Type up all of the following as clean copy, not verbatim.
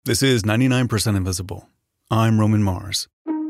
This is 99% Invisible. I'm Roman Mars.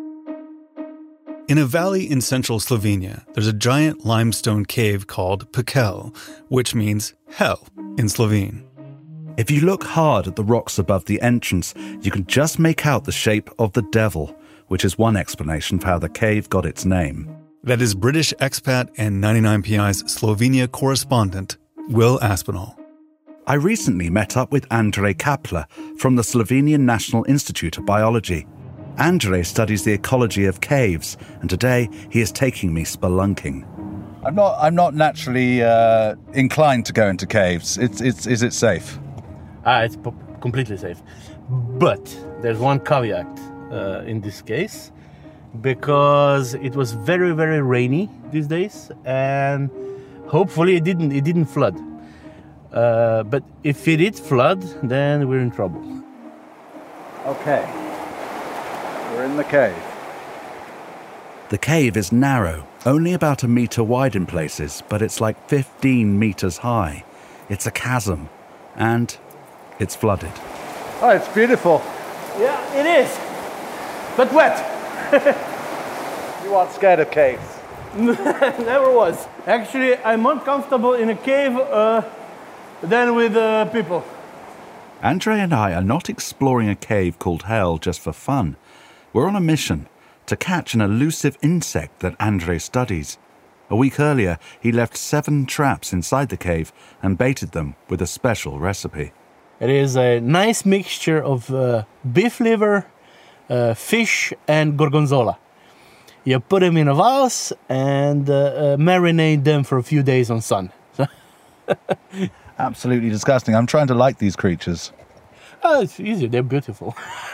In a valley in central Slovenia, there's a giant limestone cave called Pekel, which means hell in Slovene. If you look hard at the rocks above the entrance, you can just make out the shape of the devil, which is one explanation for how the cave got its name. That is British expat and 99PI's Slovenia correspondent, Will Aspinall. I recently met up with Andrej Kapler from the Slovenian National Institute of Biology. Andrej studies the ecology of caves, and today he is taking me spelunking. I'm not naturally inclined to go into caves. Is it safe? It's completely safe. But there's one caveat in this case, because it was very, very rainy these days, and hopefully it didn't flood. But if it did flood, then we're in trouble. Okay. We're in the cave. The cave is narrow, only about 1 meter wide in places, but it's like 15 meters high. It's a chasm, and it's flooded. Oh, it's beautiful. Yeah, it is. But wet. You aren't scared of caves? Never was. Actually, I'm more comfortable in a cave than with people. Andrej and I are not exploring a cave called Hell just for fun. We're on a mission to catch an elusive insect that Andrej studies. A week earlier, he left 7 traps inside the cave and baited them with a special recipe. It is a nice mixture of beef liver, fish, and gorgonzola. You put them in a vase and marinate them for a few days on sun. Absolutely disgusting. I'm trying to like these creatures. Oh, it's easy. They're beautiful.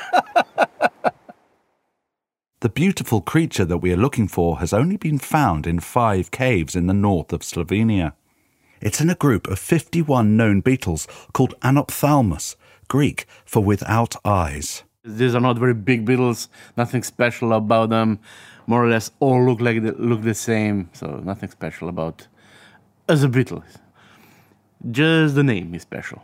The beautiful creature that we are looking for has only been found in 5 caves in the north of Slovenia. It's in a group of 51 known beetles called Anophthalmus, Greek for without eyes. These are not very big beetles, nothing special about them. More or less all look the same, so nothing special about as a beetle. Just the name is special.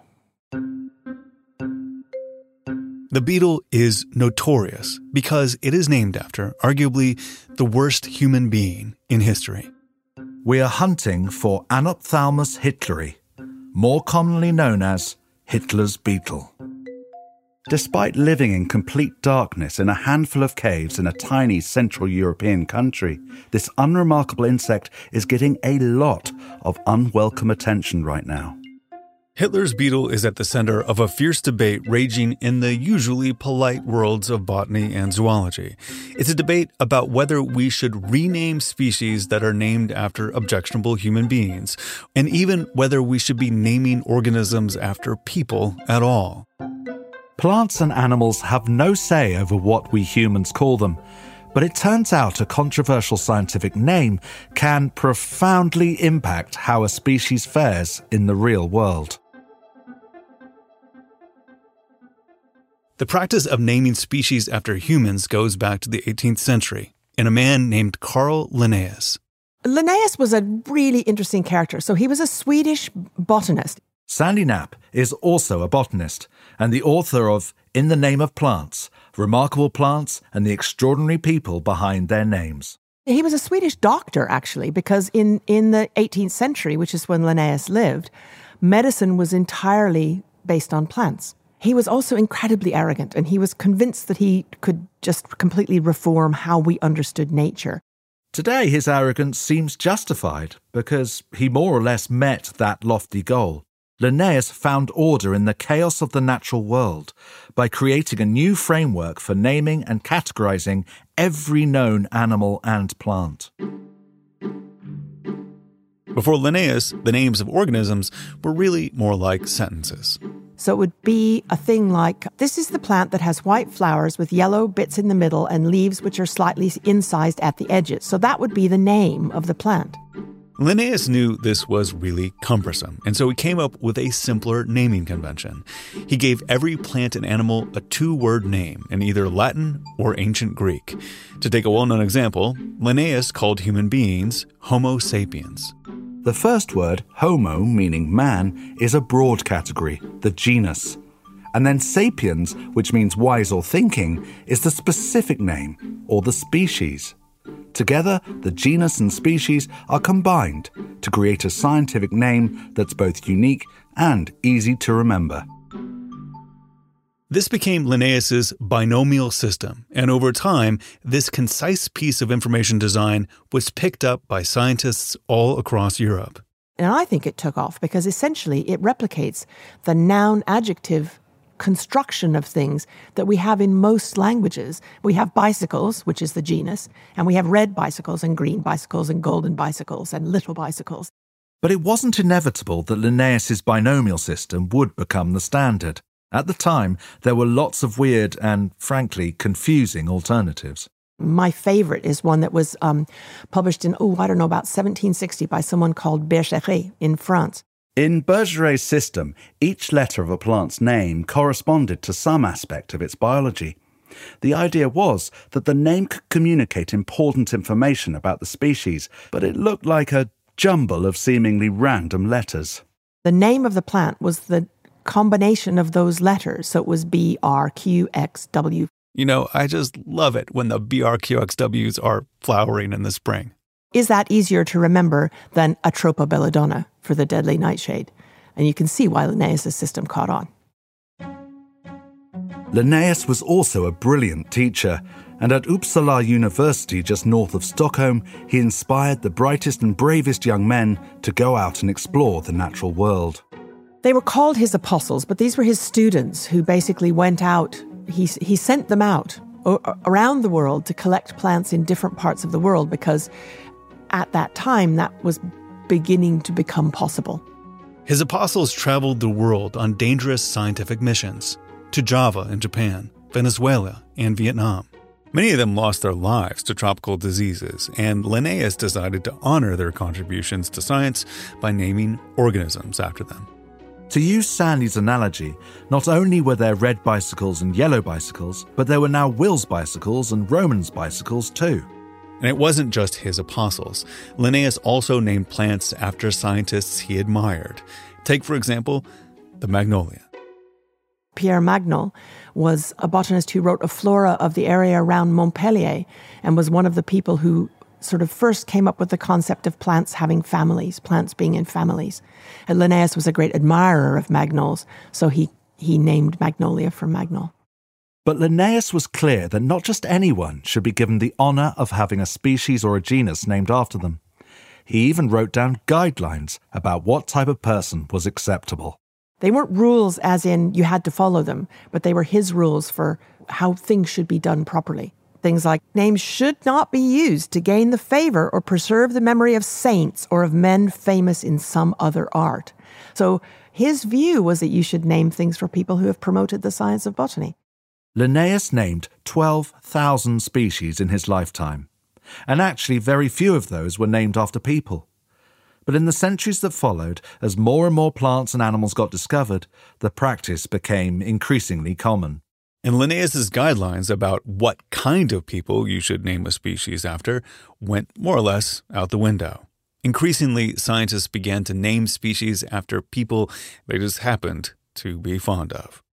The beetle is notorious because it is named after, arguably, the worst human being in history. We are hunting for Anophthalmus hitleri, more commonly known as Hitler's beetle. Despite living in complete darkness in a handful of caves in a tiny Central European country, this unremarkable insect is getting a lot of unwelcome attention right now. Hitler's beetle is at the center of a fierce debate raging in the usually polite worlds of botany and zoology. It's a debate about whether we should rename species that are named after objectionable human beings, and even whether we should be naming organisms after people at all. Plants and animals have no say over what we humans call them, but it turns out a controversial scientific name can profoundly impact how a species fares in the real world. The practice of naming species after humans goes back to the 18th century, and a man named Carl Linnaeus. Linnaeus was a really interesting character. So he was a Swedish botanist. Sandy Knapp is also a botanist and the author of In the Name of Plants, Remarkable Plants and the Extraordinary People Behind Their Names. He was a Swedish doctor, actually, because in the 18th century, which is when Linnaeus lived, medicine was entirely based on plants. He was also incredibly arrogant, and he was convinced that he could just completely reform how we understood nature. Today, his arrogance seems justified because he more or less met that lofty goal. Linnaeus found order in the chaos of the natural world by creating a new framework for naming and categorizing every known animal and plant. Before Linnaeus, the names of organisms were really more like sentences. So it would be a thing like, this is the plant that has white flowers with yellow bits in the middle and leaves which are slightly incised at the edges. So that would be the name of the plant. Linnaeus knew this was really cumbersome, and so he came up with a simpler naming convention. He gave every plant and animal a 2-word name in either Latin or ancient Greek. To take a well-known example, Linnaeus called human beings Homo sapiens. The first word, homo, meaning man, is a broad category, the genus. And then sapiens, which means wise or thinking, is the specific name, or the species. Together, the genus and species are combined to create a scientific name that's both unique and easy to remember. This became Linnaeus's binomial system, and over time, this concise piece of information design was picked up by scientists all across Europe. And I think it took off because essentially it replicates the noun-adjective construction of things that we have in most languages. We have bicycles, which is the genus, and we have red bicycles and green bicycles and golden bicycles and little bicycles. But it wasn't inevitable that Linnaeus's binomial system would become the standard. At the time, there were lots of weird and, frankly, confusing alternatives. My favorite is one that was published in, about 1760 by someone called Bergeret in France. In Bergeret's system, each letter of a plant's name corresponded to some aspect of its biology. The idea was that the name could communicate important information about the species, but it looked like a jumble of seemingly random letters. The name of the plant was the combination of those letters, so it was B, R, Q, X, W. You know, I just love it when the BRQXWs are flowering in the spring. Is that easier to remember than Atropa belladonna for the deadly nightshade? And you can see why Linnaeus' system caught on. Linnaeus was also a brilliant teacher, and at Uppsala University just north of Stockholm, he inspired the brightest and bravest young men to go out and explore the natural world. They were called his apostles, but these were his students who basically went out. He sent them out around the world to collect plants in different parts of the world because at that time that was beginning to become possible. His apostles traveled the world on dangerous scientific missions to Java in Japan, Venezuela, and Vietnam. Many of them lost their lives to tropical diseases, and Linnaeus decided to honor their contributions to science by naming organisms after them. To use Sandy's analogy, not only were there red bicycles and yellow bicycles, but there were now Will's bicycles and Roman's bicycles too. And it wasn't just his apostles. Linnaeus also named plants after scientists he admired. Take, for example, the magnolia. Pierre Magnol was a botanist who wrote a flora of the area around Montpellier and was one of the people who sort of first came up with the concept of plants having families, plants being in families. And Linnaeus was a great admirer of magnols, so he named magnolia for Magnol. But Linnaeus was clear that not just anyone should be given the honour of having a species or a genus named after them. He even wrote down guidelines about what type of person was acceptable. They weren't rules as in you had to follow them, but they were his rules for how things should be done properly. Things like names should not be used to gain the favour or preserve the memory of saints or of men famous in some other art. So his view was that you should name things for people who have promoted the science of botany. Linnaeus named 12,000 species in his lifetime, and actually very few of those were named after people. But in the centuries that followed, as more and more plants and animals got discovered, the practice became increasingly common. And Linnaeus' guidelines about what kind of people you should name a species after went more or less out the window. Increasingly, scientists began to name species after people they just happened to be fond of.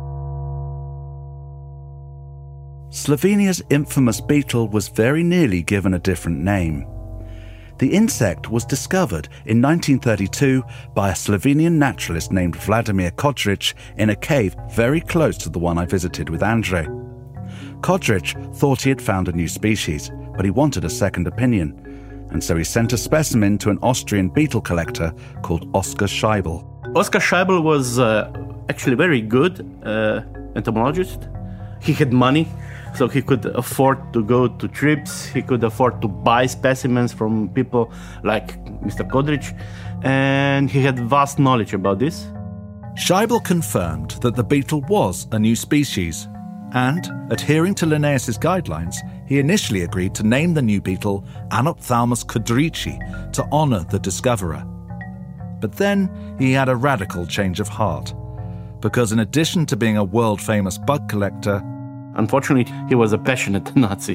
Slovenia's infamous beetle was very nearly given a different name. The insect was discovered in 1932 by a Slovenian naturalist named Vladimir Kodric in a cave very close to the one I visited with Andrei. Kodric thought he had found a new species, but he wanted a second opinion, and so he sent a specimen to an Austrian beetle collector called Oskar Scheibel. Oskar Scheibel was actually very good entomologist. He had money, so he could afford to go to trips, he could afford to buy specimens from people like Mr. Kodric, and he had vast knowledge about this. Scheibel confirmed that the beetle was a new species, and, adhering to Linnaeus' guidelines, he initially agreed to name the new beetle Anophthalmus kodrici to honour the discoverer. But then he had a radical change of heart, because in addition to being a world-famous bug collector, unfortunately, he was a passionate Nazi.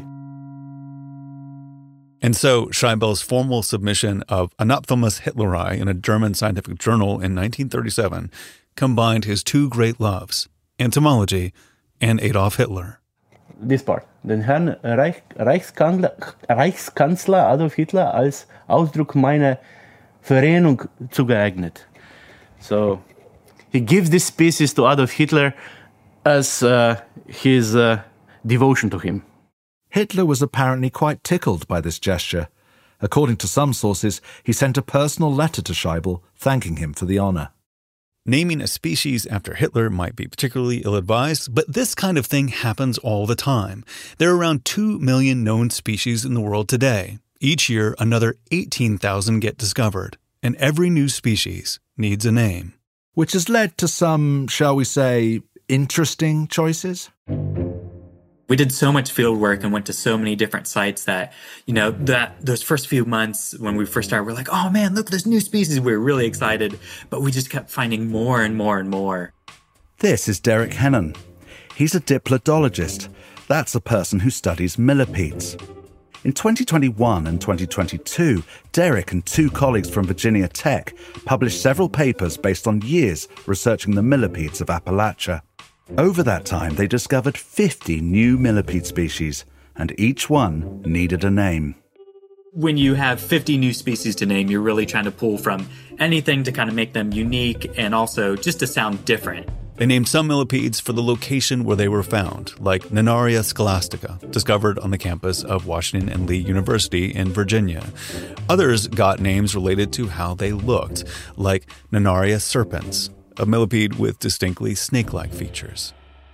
And so Scheibel's formal submission of Anophthalmus hitleri in a German scientific journal in 1937 combined his two great loves, entomology, and Adolf Hitler. This part. Den Herrn Reichskanzler Adolf Hitler als Ausdruck meiner Verehrung zugeeignet. So he gives this species to Adolf Hitler as his devotion to him. Hitler was apparently quite tickled by this gesture. According to some sources, he sent a personal letter to Scheibel thanking him for the honor. Naming a species after Hitler might be particularly ill-advised, but this kind of thing happens all the time. There are around 2 million known species in the world today. Each year, another 18,000 get discovered, and every new species needs a name. Which has led to some, shall we say, interesting choices? We did so much field work and went to so many different sites that, those first few months when we first started, we're like, oh man, look, there's new species. We were really excited, but we just kept finding more and more and more. This is Derek Hennon. He's a diplodologist. That's a person who studies millipedes. In 2021 and 2022, Derek and 2 colleagues from Virginia Tech published several papers based on years researching the millipedes of Appalachia. Over that time, they discovered 50 new millipede species, and each one needed a name. When you have 50 new species to name, you're really trying to pull from anything to kind of make them unique and also just to sound different. They named some millipedes for the location where they were found, like Nannaria scholastica, discovered on the campus of Washington and Lee University in Virginia. Others got names related to how they looked, like Nannaria serpens, a millipede with distinctly snake-like features.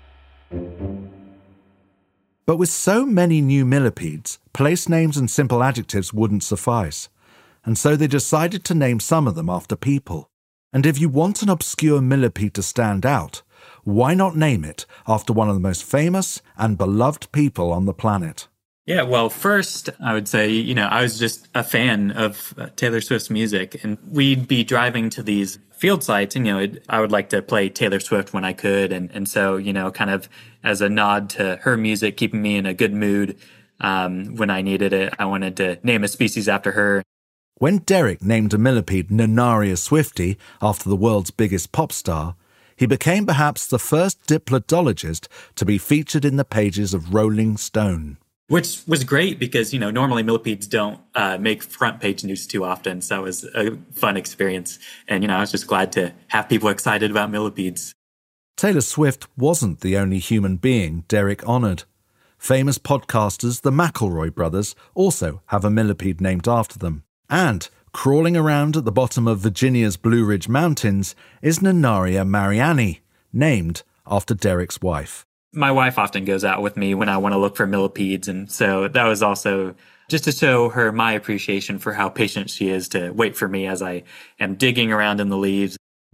But with so many new millipedes, place names and simple adjectives wouldn't suffice, and so they decided to name some of them after people. And if you want an obscure millipede to stand out, why not name it after one of the most famous and beloved people on the planet? Yeah, well, first, I would say, I was just a fan of Taylor Swift's music, and we'd be driving to these field sites, and, I would like to play Taylor Swift when I could, and so, kind of as a nod to her music, keeping me in a good mood when I needed it, I wanted to name a species after her. When Derek named a millipede Nannaria swifti after the world's biggest pop star, he became perhaps the first diplodologist to be featured in the pages of Rolling Stone. Which was great because, normally millipedes don't make front page news too often. So it was a fun experience. And, I was just glad to have people excited about millipedes. Taylor Swift wasn't the only human being Derek honoured. Famous podcasters, the McElroy brothers, also have a millipede named after them. And crawling around at the bottom of Virginia's Blue Ridge Mountains is Nannaria mariani, named after Derek's wife. My wife often goes out with me when I want to look for millipedes, and so that was also just to show her my appreciation for how patient she is to wait for me as I am digging around in the leaves.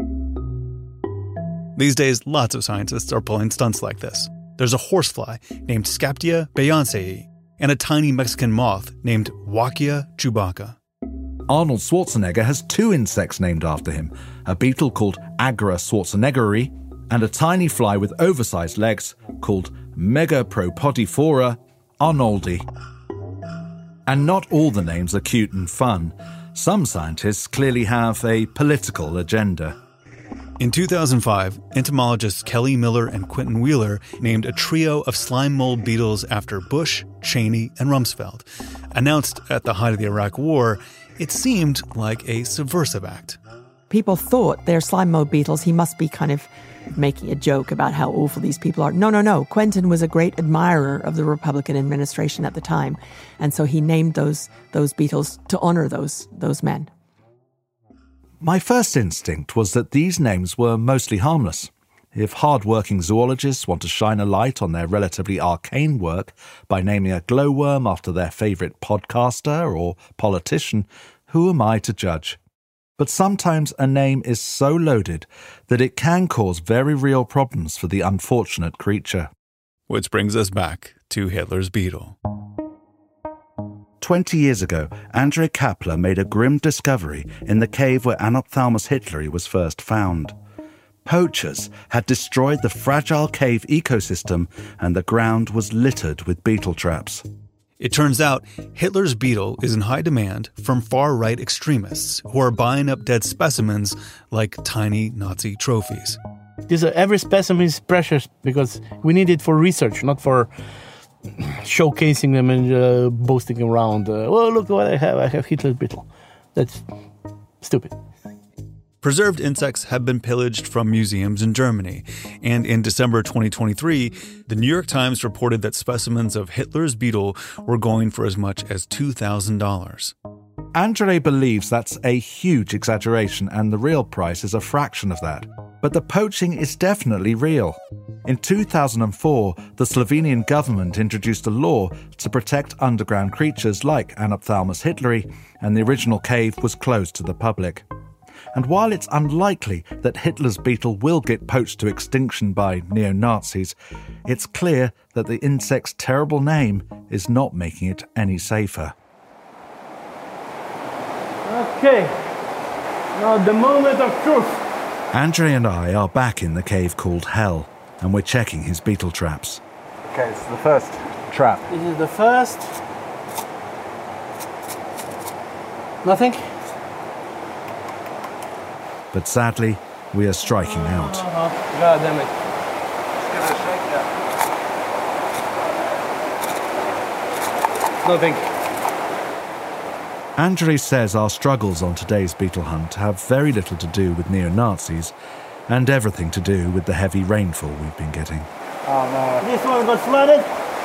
These days, lots of scientists are pulling stunts like this. There's a horsefly named Scaptia beyoncei and a tiny Mexican moth named Wachia chewbacca. Arnold Schwarzenegger has 2 insects named after him, a beetle called Agra schwarzeneggeri, and a tiny fly with oversized legs called Megapropodifora arnoldi. And not all the names are cute and fun. Some scientists clearly have a political agenda. In 2005, entomologists Kelly Miller and Quentin Wheeler named a trio of slime mold beetles after Bush, Cheney, and Rumsfeld. Announced at the height of the Iraq War, it seemed like a subversive act. People thought they're slime mold beetles. He must be kind of making a joke about how awful these people are. No. Quentin was a great admirer of the Republican administration at the time. And so he named those beetles to honor those men. My first instinct was that these names were mostly harmless. If hard-working zoologists want to shine a light on their relatively arcane work by naming a glowworm after their favourite podcaster or politician, who am I to judge? But sometimes a name is so loaded that it can cause very real problems for the unfortunate creature. Which brings us back to Hitler's beetle. 20 years ago, André Kappler made a grim discovery in the cave where Anophthalmus hitleri was first found. Poachers had destroyed the fragile cave ecosystem and the ground was littered with beetle traps. It turns out Hitler's beetle is in high demand from far-right extremists who are buying up dead specimens like tiny Nazi trophies. Every specimen is precious because we need it for research, not for showcasing them and boasting around. Well, look what I have. I have Hitler's beetle. That's stupid. Preserved insects have been pillaged from museums in Germany, and in December 2023, the New York Times reported that specimens of Hitler's beetle were going for as much as $2,000. Andrzej believes that's a huge exaggeration and the real price is a fraction of that. But the poaching is definitely real. In 2004, the Slovenian government introduced a law to protect underground creatures like Anophthalmus hitleri, and the original cave was closed to the public. And while it's unlikely that Hitler's beetle will get poached to extinction by neo-Nazis, it's clear that the insect's terrible name is not making it any safer. Okay, now the moment of truth. Andrzej and I are back in the cave called Hell, and we're checking his beetle traps. Okay, it's the first trap. This is the first. Nothing. But sadly, we are striking out. God damn it. Let's give it a shake, yeah. Nothing. Andrzej says our struggles on today's beetle hunt have very little to do with neo-Nazis and everything to do with the heavy rainfall we've been getting. Oh no. This one got flooded.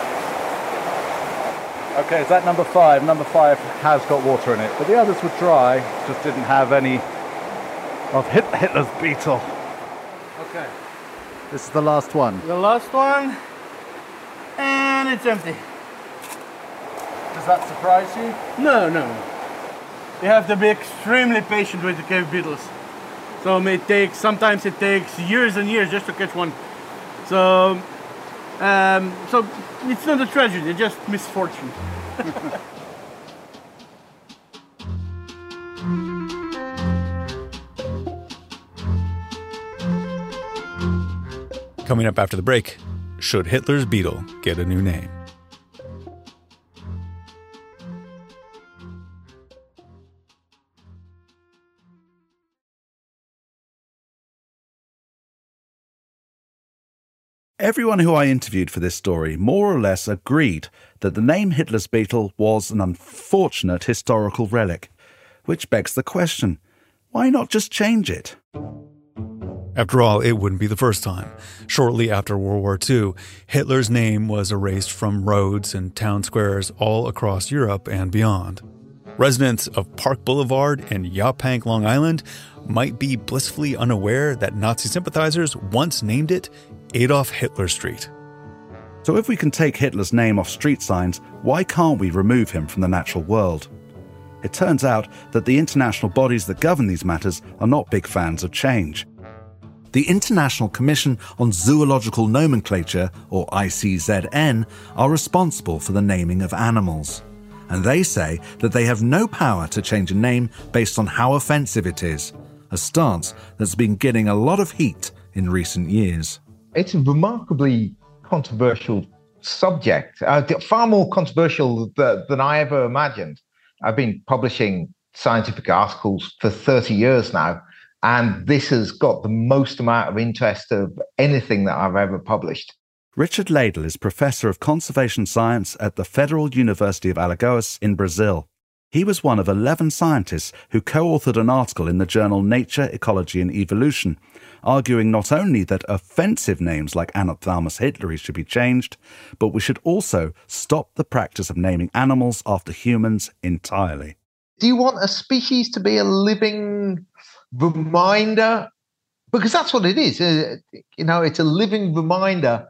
Okay, is that number 5? Number 5 has got water in it, but the others were dry, just didn't have any of Hitler's beetle. Okay. This is the last one. The last one. And it's empty. Does that surprise you? No. You have to be extremely patient with the cave beetles. So sometimes it takes years and years just to catch one. So it's not a tragedy, it's just misfortune. Coming up after the break, should Hitler's beetle get a new name? Everyone who I interviewed for this story more or less agreed that the name Hitler's beetle was an unfortunate historical relic, which begs the question, why not just change it? After all, it wouldn't be the first time. Shortly after World War II, Hitler's name was erased from roads and town squares all across Europe and beyond. Residents of Park Boulevard and Yaphank, Long Island might be blissfully unaware that Nazi sympathizers once named it Adolf Hitler Street. So if we can take Hitler's name off street signs, why can't we remove him from the natural world? It turns out that the international bodies that govern these matters are not big fans of change. The International Commission on Zoological Nomenclature, or ICZN, are responsible for the naming of animals. And they say that they have no power to change a name based on how offensive it is, a stance that's been getting a lot of heat in recent years. It's a remarkably controversial subject, far more controversial than I ever imagined. I've been publishing scientific articles for 30 years now, and this has got the most amount of interest of anything that I've ever published. Richard Ladle is Professor of Conservation Science at the Federal University of Alagoas in Brazil. He was one of 11 scientists who co-authored an article in the journal Nature, Ecology and Evolution, arguing not only that offensive names like Anophthalmus hitleri should be changed, but we should also stop the practice of naming animals after humans entirely. Do you want a species to be a living reminder? Because that's what it is. It's a living reminder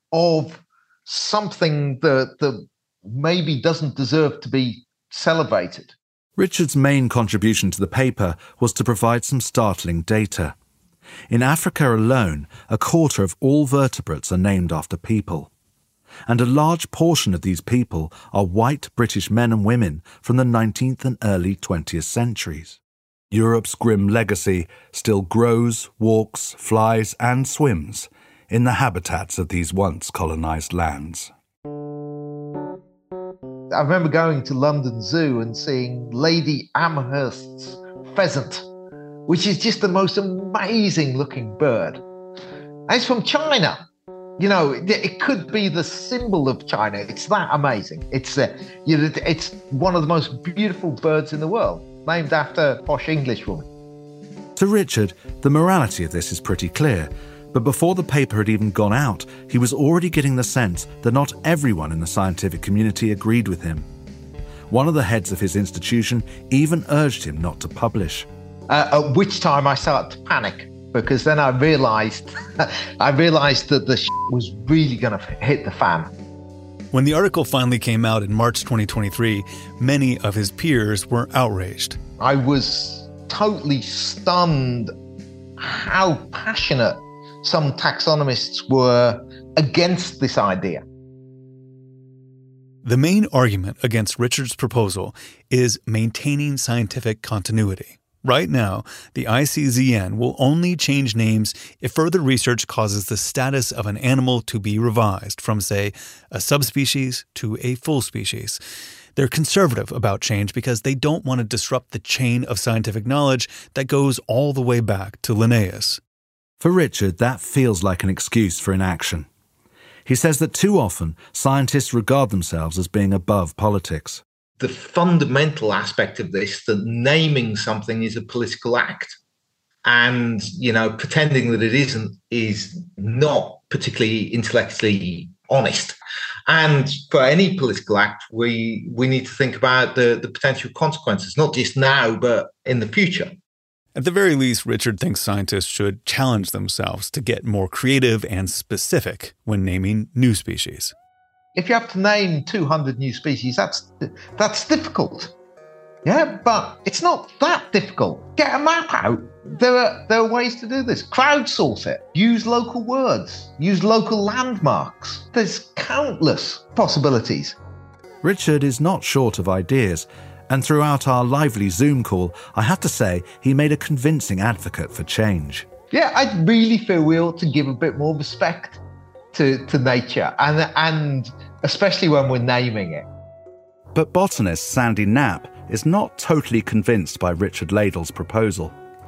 of something that maybe doesn't deserve to be celebrated. Richard's main contribution to the paper was to provide some startling data. In Africa alone, 1/4 of all vertebrates are named after people. And a large portion of these people are white British men and women from the 19th and early 20th centuries. Europe's grim legacy still grows, walks, flies and swims in the habitats of these once colonised lands. I remember going to London Zoo and seeing Lady Amherst's pheasant, which is just the most amazing looking bird. And it's from China. You know, it could be the symbol of China. It's that amazing. It's it's one of the most beautiful birds in the world, named after a posh Englishwoman. To Richard, the morality of this is pretty clear. But before the paper had even gone out, he was already getting the sense that not everyone in the scientific community agreed with him. One of the heads of his institution even urged him not to publish. At which time I started to panic, because then I realised that the was really going to hit the fan. When the article finally came out in March 2023, many of his peers were outraged. I was totally stunned how passionate some taxonomists were against this idea. The main argument against Richard's proposal is maintaining scientific continuity. Right now, the ICZN will only change names if further research causes the status of an animal to be revised from, say, a subspecies to a full species. They're conservative about change because they don't want to disrupt the chain of scientific knowledge that goes all the way back to Linnaeus. For Richard, that feels like an excuse for inaction. He says that too often scientists regard themselves as being above politics. The fundamental aspect of this, that naming something is a political act, and, you know, pretending that it isn't is not particularly intellectually honest. And for any political act, we need to think about the potential consequences, not just now, but in the future. At the very least, Richard thinks scientists should challenge themselves to get more creative and specific when naming new species. If you have to name 200 new species, that's difficult. Yeah, but it's not that difficult. Get a map out. There are ways to do this. Crowdsource it. Use local words. Use local landmarks. There's countless possibilities. Richard is not short of ideas, and throughout our lively Zoom call, I have to say he made a convincing advocate for change. Yeah, I really feel we ought to give a bit more respect to nature, and especially when we're naming it. But botanist Sandy Knapp is not totally convinced by Richard Ladle's proposal.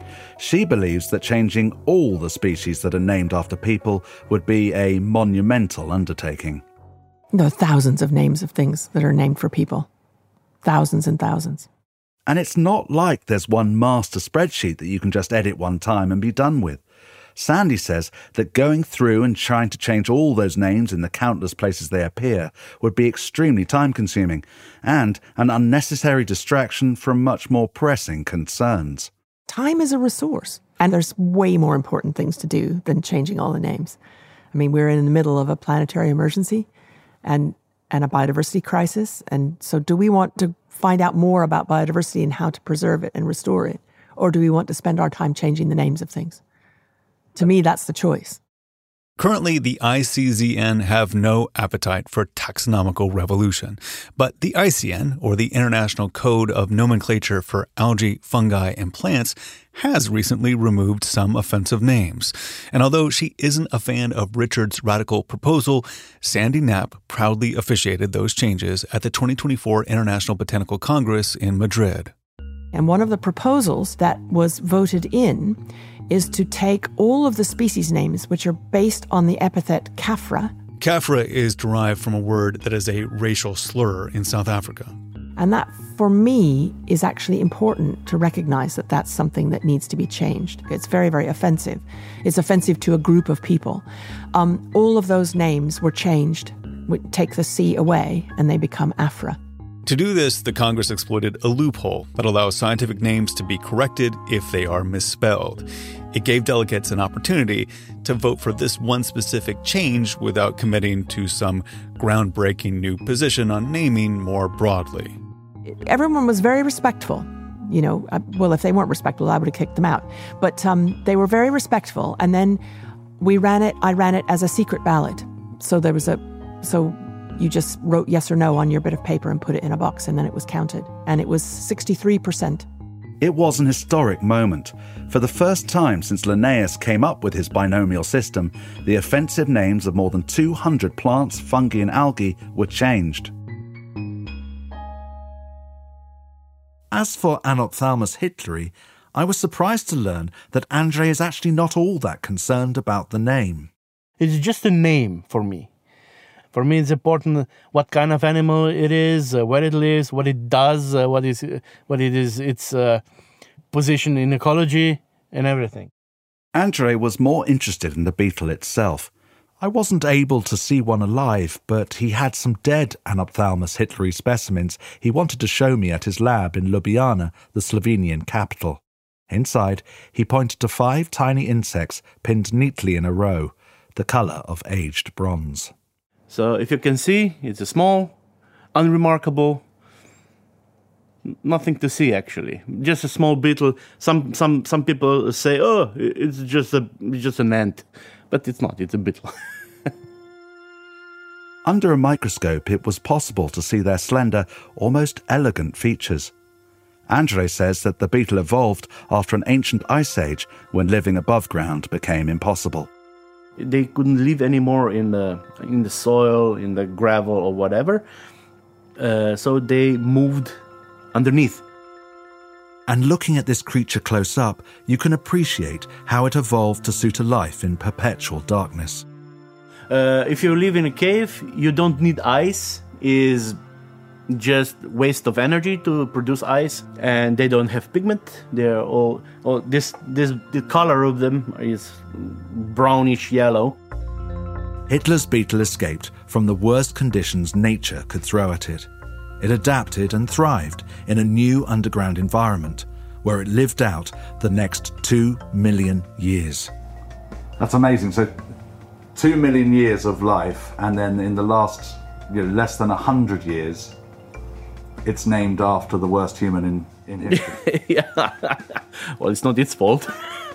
She believes that changing all the species that are named after people would be a monumental undertaking. There are thousands of names of things that are named for people. Thousands and thousands. And it's not like there's one master spreadsheet that you can just edit one time and be done with. Sandy says that going through and trying to change all those names in the countless places they appear would be extremely time-consuming and an unnecessary distraction from much more pressing concerns. Time is a resource, and there's way more important things to do than changing all the names. I mean, we're in the middle of a planetary emergency and a biodiversity crisis, and so do we want to find out more about biodiversity and how to preserve it and restore it, or do we want to spend our time changing the names of things? To me, that's the choice. Currently, the ICZN have no appetite for taxonomical revolution, but the ICN, or the International Code of Nomenclature for Algae, Fungi, and Plants, has recently removed some offensive names. And although she isn't a fan of Richard's radical proposal, Sandy Knapp proudly officiated those changes at the 2024 International Botanical Congress in Madrid. And one of the proposals that was voted in is to take all of the species names which are based on the epithet Kafra. Kafra is derived from a word that is a racial slur in South Africa. And that, for me, is actually important to recognize that that's something that needs to be changed. It's very, very offensive. It's offensive to a group of people. All of those names were changed. We take the C away and they become Afra. To do this, the Congress exploited a loophole that allows scientific names to be corrected if they are misspelled. It gave delegates an opportunity to vote for this one specific change without committing to some groundbreaking new position on naming more broadly. Everyone was very respectful. You know, well, if they weren't respectful, I would have kicked them out. But they were very respectful. And then I ran it as a secret ballot. So you just wrote yes or no on your bit of paper and put it in a box, and then it was counted. And it was 63%. It was an historic moment. For the first time since Linnaeus came up with his binomial system, the offensive names of more than 200 plants, fungi and algae were changed. As for Anophthalmus hitleri, I was surprised to learn that Andrei is actually not all that concerned about the name. It's just a name for me. For me, it's important what kind of animal it is, where it lives, what it does, what it is, its position in ecology, and everything. Andrei was more interested in the beetle itself. I wasn't able to see one alive, but he had some dead Anophthalmus hitleri specimens he wanted to show me at his lab in Ljubljana, the Slovenian capital. Inside, he pointed to 5 tiny insects pinned neatly in a row, the colour of aged bronze. So if you can see, it's a small, unremarkable, nothing to see actually. Just a small beetle. Some people say, oh, it's just an ant, but it's not. It's a beetle. Under a microscope, it was possible to see their slender, almost elegant features. Andrei says that the beetle evolved after an ancient ice age when living above ground became impossible. They couldn't live anymore in the soil, in the gravel or whatever, so they moved underneath. And looking at this creature close up, you can appreciate how it evolved to suit a life in perpetual darkness. If you live in a cave, you don't need ice. Is just waste of energy to produce ice, and they don't have pigment. They're all the color of them is brownish yellow. Hitler's beetle escaped from the worst conditions nature could throw at it. It adapted and thrived in a new underground environment where it lived out the next 2 million years. That's amazing. So 2 million years of life, and then in the last less than 100 years, it's named after the worst human in history. Yeah. Well, it's not its fault.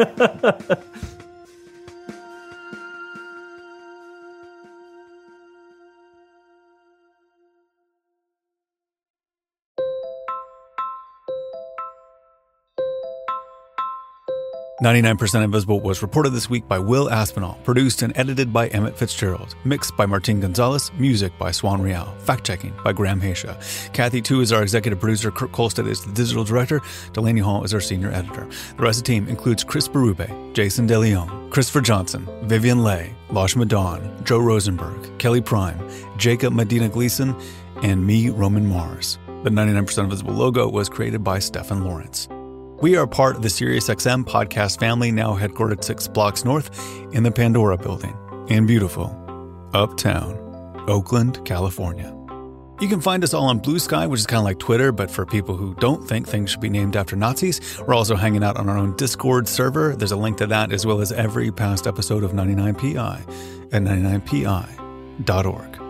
99% Invisible was reported this week by Will Aspinall, produced and edited by Emmett Fitzgerald, mixed by Martin Gonzalez, music by Swan Real, fact-checking by Graham Haysha. Kathy Tu is our executive producer, Kurt Kolstad is the digital director, Delaney Hall is our senior editor. The rest of the team includes Chris Berube, Jason DeLeon, Christopher Johnson, Vivian Leigh, Lashma Dawn, Joe Rosenberg, Kelly Prime, Jacob Medina Gleason, and me, Roman Mars. The 99% Invisible logo was created by Stefan Lawrence. We are part of the SiriusXM podcast family, now headquartered 6 blocks north in the Pandora building in beautiful Uptown, Oakland, California. You can find us all on Blue Sky, which is kind of like Twitter, but for people who don't think things should be named after Nazis. We're also hanging out on our own Discord server. There's a link to that, as well as every past episode of 99PI at 99pi.org.